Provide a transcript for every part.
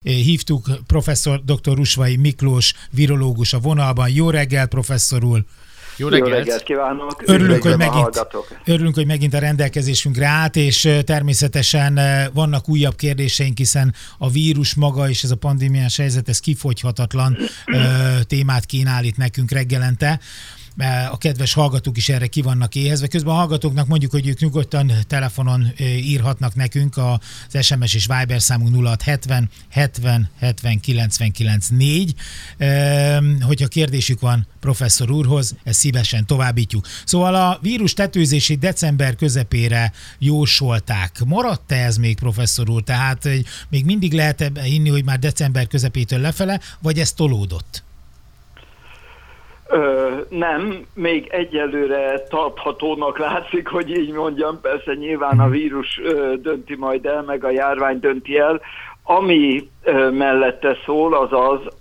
hívtuk professzor dr. Rusvai Miklós virológus a vonalban. Jó reggelt, professzor úr! Jó reggelt kívánok! Örülünk, hogy megint a rendelkezésünkre állt, és természetesen vannak újabb kérdéseink, hiszen a vírus maga és ez a pandémiás helyzet, ez kifogyhatatlan témát kínál itt nekünk reggelente. A kedves hallgatók is erre ki vannak éhezve. Közben a hallgatóknak mondjuk, hogy ők nyugodtan telefonon írhatnak nekünk, az SMS és Viber számunk 0670 70 70 99 4. Hogyha kérdésük van professzor úrhoz, ezt szívesen továbbítjuk. Szóval a vírus tetőzését december közepére jósolták. Maradt-e ez még, professzor úr? Tehát még mindig lehet ebben hinni, hogy már december közepétől lefele, vagy ez tolódott? Nem, még egyelőre tarthatónak látszik, hogy így mondjam, persze nyilván a vírus dönti majd el, meg a járvány dönti el. Ami mellette szól, az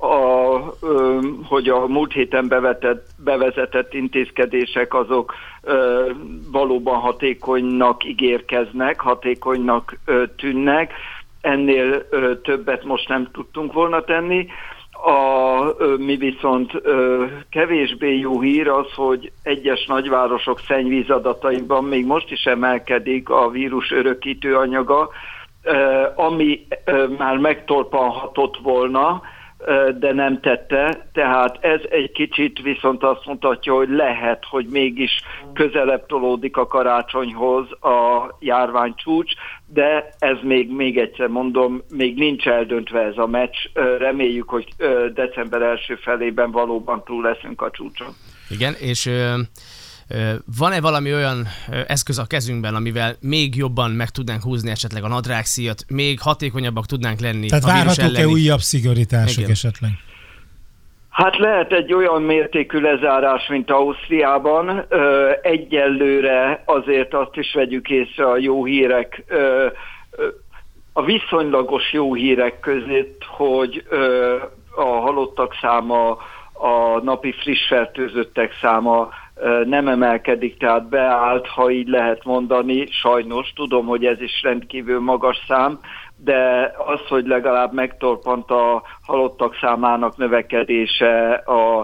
hogy a múlt héten bevezetett intézkedések azok valóban hatékonynak ígérkeznek, hatékonynak tűnnek. Ennél többet most nem tudtunk volna tenni. Mi viszont kevésbé jó hír az, hogy egyes nagyvárosok szennyvízadataiban még most is emelkedik a vírus örökítő anyaga, ami már megtorpanhatott volna, de nem tette. Tehát ez egy kicsit viszont azt mutatja, hogy lehet, hogy mégis közelebb tolódik a karácsonyhoz a járványcsúcs, de ez még egyszer mondom, még nincs eldöntve ez a meccs. Reméljük, hogy december első felében valóban túl leszünk a csúcson. Igen, és van-e valami olyan eszköz a kezünkben, amivel még jobban meg tudnánk húzni esetleg a nadrágszíjat, még hatékonyabbak tudnánk lenni? Tehát várhatók-e újabb szigorítások esetleg? Hát lehet egy olyan mértékű lezárás, mint Ausztriában. Egyelőre azért azt is vegyük észre a jó hírek, a viszonylagos jó hírek között, hogy a halottak száma, a napi friss fertőzöttek száma nem emelkedik, tehát beállt, ha így lehet mondani. Sajnos tudom, hogy ez is rendkívül magas szám, de az, hogy legalább megtorpant a halottak számának növekedése, a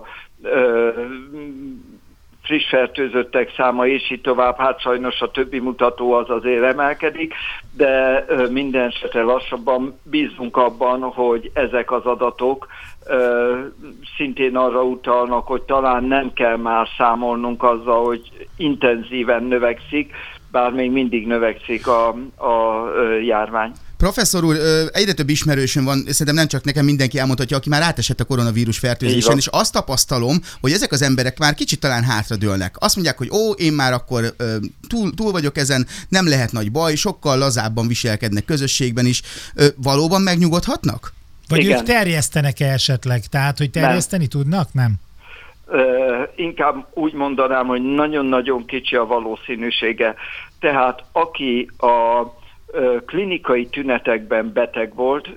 friss fertőzöttek száma és így tovább, hát sajnos a többi mutató az azért emelkedik, de minden esetre lassabban bízunk abban, hogy ezek az adatok szintén arra utalnak, hogy talán nem kell már számolnunk azzal, hogy intenzíven növekszik, bár még mindig növekszik a járvány. Professzor úr, egyre több ismerősöm van, szerintem nem csak nekem, mindenki elmondhatja, aki már átesett a koronavírus fertőzésen, és azt tapasztalom, hogy ezek az emberek már kicsit talán hátradőlnek. Azt mondják, hogy én már akkor túl vagyok ezen, nem lehet nagy baj, sokkal lazábban viselkednek közösségben is. Valóban megnyugodhatnak? Vagy igen. Ők terjesztenek-e esetleg? Tehát, hogy terjeszteni tudnak? Nem? Inkább úgy mondanám, hogy nagyon-nagyon kicsi a valószínűsége. Tehát aki a klinikai tünetekben beteg volt,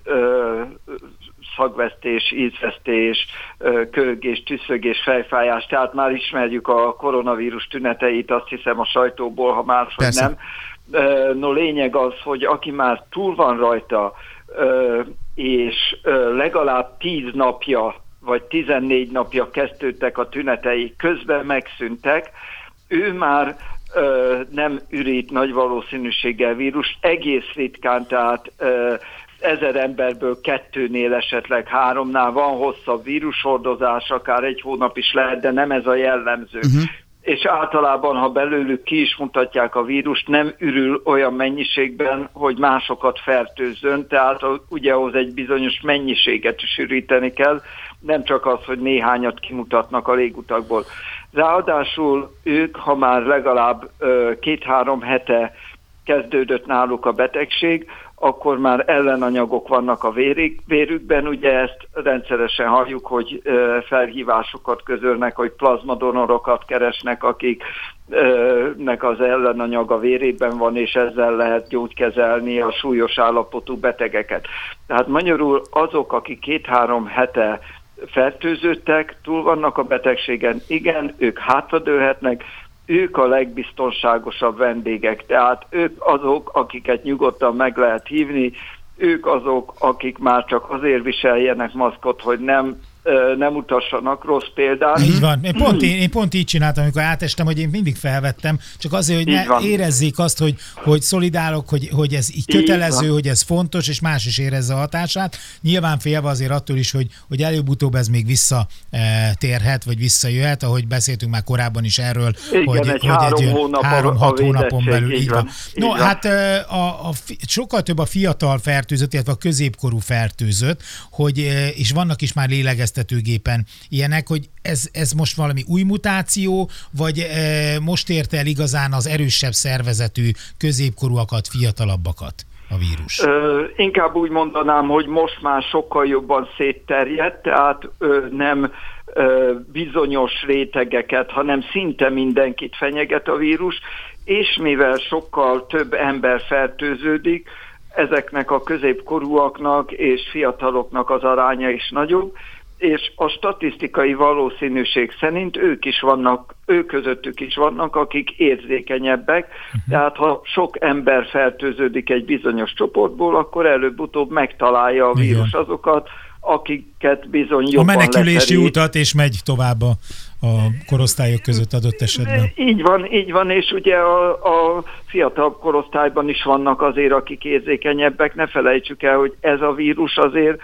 szagvesztés, ízvesztés, köhögés, tüsszögés, fejfájás, tehát már ismerjük a koronavírus tüneteit, azt hiszem a sajtóból, ha máshogy nem. No, lényeg az, hogy aki már túl van rajta, és legalább 10 napja, vagy 14 napja kezdődtek a tünetei, közben megszűntek, ő már nem ürít nagy valószínűséggel vírus, egész ritkán, tehát 1000 emberből 2-nél, esetleg 3-nál van hosszabb vírushordozás, akár 1 hónap is lehet, de nem ez a jellemző. És általában, ha belőlük ki is mutatják a vírust, nem ürül olyan mennyiségben, hogy másokat fertőzzön, tehát ugye ahhoz egy bizonyos mennyiséget is üríteni kell, nem csak az, hogy néhányat kimutatnak a légutakból. Ráadásul ők, ha már legalább 2-3 hete kezdődött náluk a betegség, akkor már ellenanyagok vannak a vérükben, ugye ezt rendszeresen halljuk, hogy felhívásokat közölnek, hogy plazmadonorokat keresnek, akiknek az ellenanyag a vérében van, és ezzel lehet gyógykezelni a súlyos állapotú betegeket. Tehát magyarul azok, akik 2-3 hete fertőzöttek, túl vannak a betegségen, igen, ők hátradőlhetnek, ők a legbiztonságosabb vendégek, tehát ők azok, akiket nyugodtan meg lehet hívni, ők azok, akik már csak azért viseljenek maszkot, hogy nem utassanak, rossz példát. Így van. Én pont így csináltam, amikor átestem, hogy én mindig felvettem, csak azért, hogy ne érezzék azt, hogy szolidálok, hogy ez így kötelező, hogy ez fontos, és más is érezze a hatását. Nyilván félve azért attól is, hogy előbb-utóbb ez még visszatérhet, vagy visszajöhet, ahogy beszéltünk már korábban is erről, igen, hogy egy 3-6 hónapon belül. Így van. No, hát sokkal több a fiatal fertőzött, illetve a középkorú fertőzött, és vannak is már lélegeztetőgépen ilyenek, hogy ez most valami új mutáció, vagy most érte el igazán az erősebb szervezetű középkorúakat, fiatalabbakat a vírus? Inkább úgy mondanám, hogy most már sokkal jobban szétterjedt, tehát nem bizonyos rétegeket, hanem szinte mindenkit fenyeget a vírus, és mivel sokkal több ember fertőződik, ezeknek a középkorúaknak és fiataloknak az aránya is nagyobb, és a statisztikai valószínűség szerint ők közöttük is vannak, akik érzékenyebbek, tehát ha sok ember fertőződik egy bizonyos csoportból, akkor előbb-utóbb megtalálja a vírus azokat, akiket bizony jobban a menekülési leterít. utat, és megy tovább a korosztályok között adott esetben. Így van, és ugye a fiatal korosztályban is vannak azért, akik érzékenyebbek. Ne felejtsük el, hogy ez a vírus azért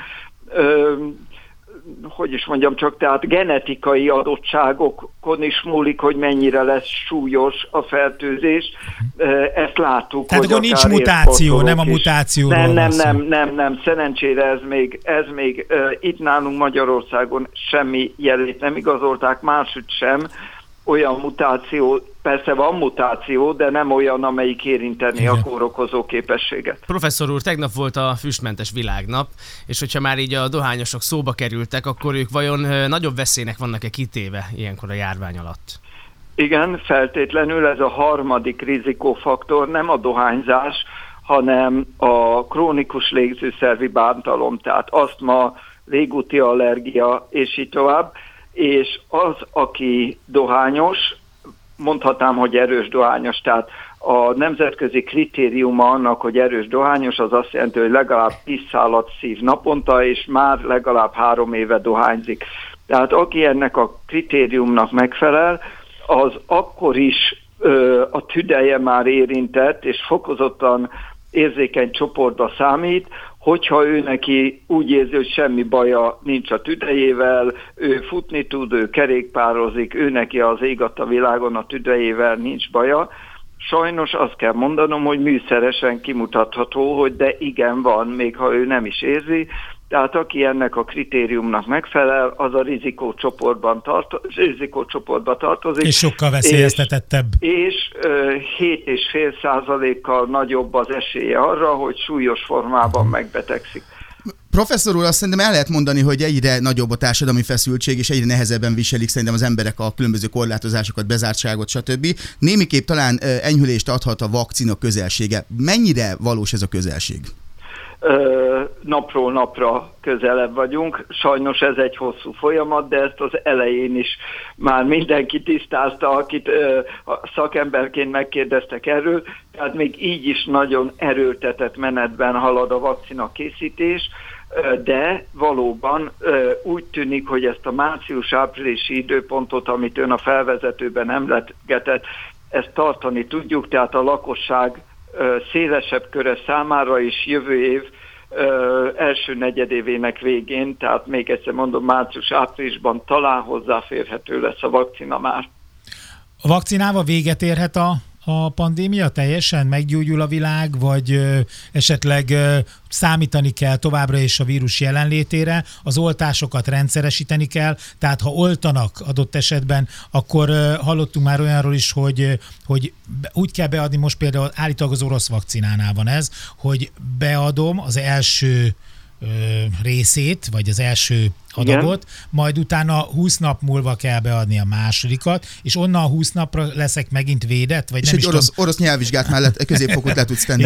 tehát genetikai adottságokon is múlik, hogy mennyire lesz súlyos a fertőzés. Ezt láttuk. Tehát akkor nincs mutáció, nem a mutációról. Nem. Szerencsére ez még itt nálunk Magyarországon semmi jelét nem igazolták, máshogy sem. Olyan mutáció, persze van mutáció, de nem olyan, amelyik érinteni a kórokozó képességet. Professzor úr, tegnap volt a füstmentes világnap, és hogyha már így a dohányosok szóba kerültek, akkor ők vajon nagyobb veszélynek vannak-e kitéve ilyenkor a járvány alatt? Igen, feltétlenül ez a harmadik rizikófaktor, nem a dohányzás, hanem a krónikus légzőszervi bántalom, tehát asztma, légúti allergia, és így tovább. És az, aki dohányos, mondhatnám, hogy erős dohányos, tehát a nemzetközi kritériuma annak, hogy erős dohányos, az azt jelenti, hogy legalább 10 szálat szív naponta, és már legalább 3 éve dohányzik. Tehát aki ennek a kritériumnak megfelel, az akkor is a tüdeje már érintett, és fokozottan érzékeny csoportba számít, hogyha ő neki úgy érzi, hogy semmi baja nincs a tüdejével, ő futni tud, ő kerékpározik, ő neki az ég a világon a tüdejével nincs baja. Sajnos azt kell mondanom, hogy műszeresen kimutatható, hogy de igen van, még ha ő nem is érzi. Tehát aki ennek a kritériumnak megfelel, az a rizikócsoportba tartozik. És sokkal veszélyeztetettebb. És 7,5%-kal nagyobb az esélye arra, hogy súlyos formában megbetegszik. Professzor úr, azt szerintem el lehet mondani, hogy egyre nagyobb a társadalmi feszültség, és egyre nehezebben viselik szerintem az emberek a különböző korlátozásokat, bezártságot, stb. Némiképp talán enyhülést adhat a vakcina közelsége. Mennyire valós ez a közelség? Napról napra közelebb vagyunk. Sajnos ez egy hosszú folyamat, de ezt az elején is már mindenki tisztázta, akit szakemberként megkérdeztek erről. Tehát még így is nagyon erőltetett menetben halad a vakcina készítés, de valóban úgy tűnik, hogy ezt a március-áprilisi időpontot, amit ön a felvezetőben emlegetett, ezt tartani tudjuk, tehát a lakosság szélesebb köre számára is jövő év első negyedévének végén, tehát még egyszer mondom, március-áprilisban talán hozzáférhető lesz a vakcina már. A vakcinával véget érhet a pandémia? Teljesen meggyógyul a világ, vagy esetleg számítani kell továbbra is a vírus jelenlétére, az oltásokat rendszeresíteni kell, tehát ha oltanak adott esetben, akkor hallottunk már olyanról is, hogy úgy kell beadni, most például állítólag az orosz vakcinánál van ez, hogy beadom az első részét, vagy az első adagot, majd utána 20 nap múlva kell beadni a másodikat, és onnan 20 napra leszek megint védett? Vagy és nem egy orosz nyelvvizsgát mellett középfokot le tudsz tenni.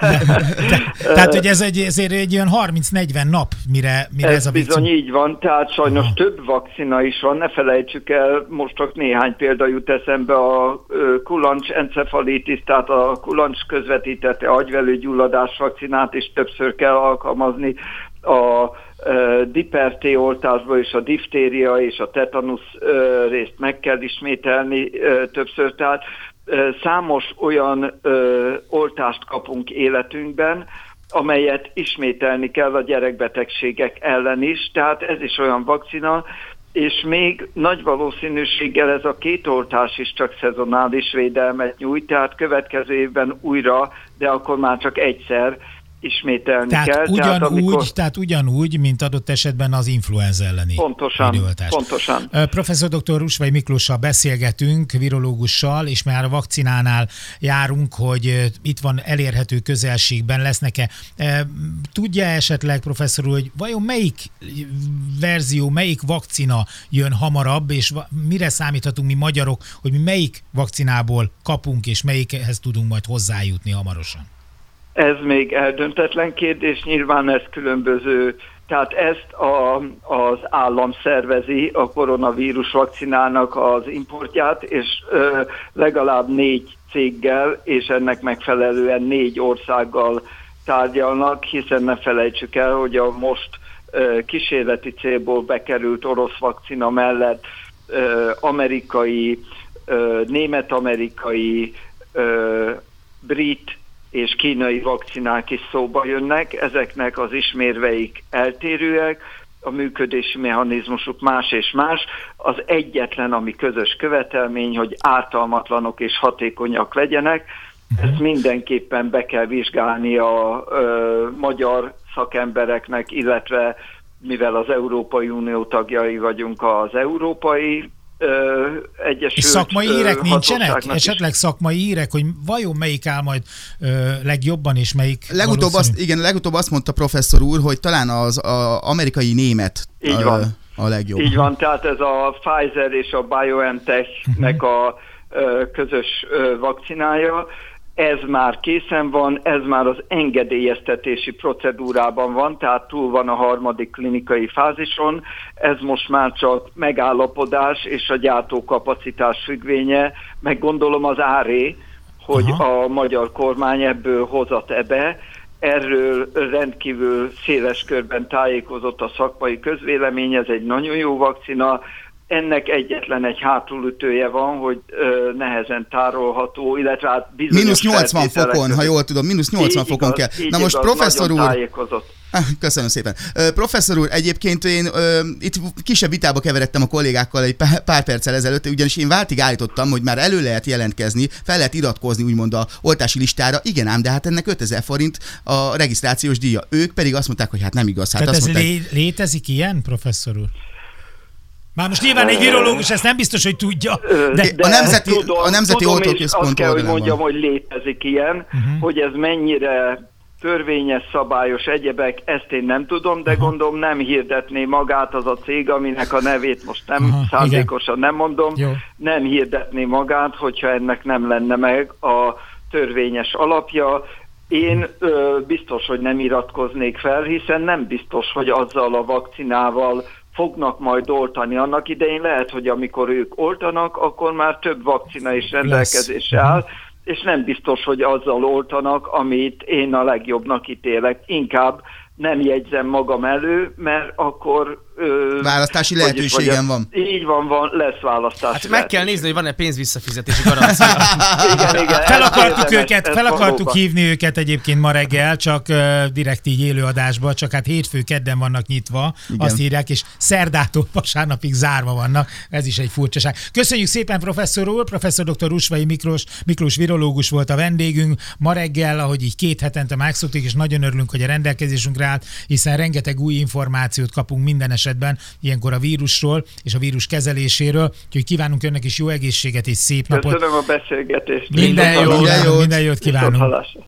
Tehát, hogy ez ezért egy olyan 30-40 nap, mire ez a bizony így van, tehát sajnos több vakcina is van, ne felejtsük el, most csak néhány példa jut eszembe, a kulancs encefalitis, tehát a kulancs közvetítette agyvelőgyulladás vakcinát is többször kell alkalmazni, a diper-T oltásból és a diftéria és a tetanusz részt meg kell ismételni többször, tehát számos olyan oltást kapunk életünkben, amelyet ismételni kell a gyerekbetegségek ellen is, tehát ez is olyan vakcina, és még nagy valószínűséggel ez a 2 oltás is csak szezonális védelmet nyújt, tehát következő évben újra, de akkor már csak egyszer ismételni kell. Tehát ugyanúgy, mint adott esetben az influenza elleni védőoltás. Pontosan. Professzor dr. Rusvay Miklóssal beszélgetünk, virológussal, és már a vakcinánál járunk, hogy itt van elérhető közelségben, lesznek-e. Tudja esetleg, professzor úr, hogy vajon melyik verzió, melyik vakcina jön hamarabb, és mire számíthatunk mi magyarok, hogy mi melyik vakcinából kapunk, és melyikhez tudunk majd hozzájutni hamarosan? Ez még eldöntetlen kérdés, nyilván ez különböző, tehát ezt az állam szervezi, a koronavírus vakcinának az importját, és legalább 4 céggel, és ennek megfelelően 4 országgal tárgyalnak, hiszen ne felejtsük el, hogy a most kísérleti célból bekerült orosz vakcina mellett amerikai, német-amerikai, brit és kínai vakcinák is szóba jönnek, ezeknek az ismérveik eltérőek, a működési mechanizmusuk más és más. Az egyetlen, ami közös követelmény, hogy ártalmatlanok és hatékonyak legyenek, ezt mindenképpen be kell vizsgálni a magyar szakembereknek, illetve mivel az Európai Unió tagjai vagyunk, az Európai Egyesült és szakmai hírek nincsenek? Esetleg szakmai hírek, hogy vajon melyik áll majd legjobban, és melyik legutóbb azt mondta professzor úr, hogy talán az amerikai német a legjobb. Így van, tehát ez a Pfizer és a BioNTech-nek a közös vakcinája. Ez már készen van, ez már az engedélyeztetési procedúrában van, tehát túl van a 3. klinikai fázison. Ez most már csak megállapodás és a gyártókapacitás függvénye, meg gondolom az áré, hogy a magyar kormány ebből hozat be. Erről rendkívül széles körben tájékozott a szakmai közvélemény, ez egy nagyon jó vakcina. Ennek egyetlen egy hátulütője van, hogy nehezen tárolható, illetve hát bizonyos -80 fokon, ha jól tudom, -80 fokon kell. Na most professzor úr... Köszönöm szépen. Professzor úr, egyébként én itt kisebb vitába keveredtem a kollégákkal egy pár perccel ezelőtt, ugyanis én váltig állítottam, hogy már elő lehet jelentkezni, fel lehet iratkozni úgymond a oltási listára. Igen ám, de hát ennek 5000 forint a regisztrációs díja. Ők pedig azt mondták, hogy hát nem igaz. Hát tehát ez létezik ilyen, professzor úr? Már most nyilván egy virológus ezt nem biztos, hogy tudja. De a Nemzeti Oltóközpont azt kell, hogy mondjam, hogy létezik ilyen, hogy ez mennyire törvényes, szabályos egyebek, ezt én nem tudom, de gondolom nem hirdetné magát az a cég, aminek a nevét most nem szándékosan nem mondom, nem hirdetné magát, hogyha ennek nem lenne meg a törvényes alapja. Én biztos, hogy nem iratkoznék fel, hiszen nem biztos, hogy azzal a vakcinával fognak majd oltani. Annak idején lehet, hogy amikor ők oltanak, akkor már több vakcina is rendelkezésre áll, és nem biztos, hogy azzal oltanak, amit én a legjobbnak ítélek. Inkább nem jegyzem magam elő, mert akkor... választási lehetőségem van. Így van, lesz választási Hát meg kell nézni, hogy van-e pénzvisszafizetési garancia. igen, fel akartuk hívni őket egyébként ma reggel, csak direkt így élőadásban, csak hát hétfő, kedden vannak nyitva, azt írják, és szerdától vasárnapig zárva vannak. Ez is egy furcsaság. Köszönjük szépen, professzor úr, professzor dr. Rusvay Miklós virológus volt a vendégünk. Ma reggel, ahogy így 2 hetente megszoktuk, és nagyon örülünk, hogy a rendelkezésünkre állt, hiszen rengeteg új információt kapunk minden esetben, ilyenkor a vírusról és a vírus kezeléséről, úgyhogy kívánunk önnek is jó egészséget és szép napot. Köszönöm a beszélgetést. Minden jót kívánunk.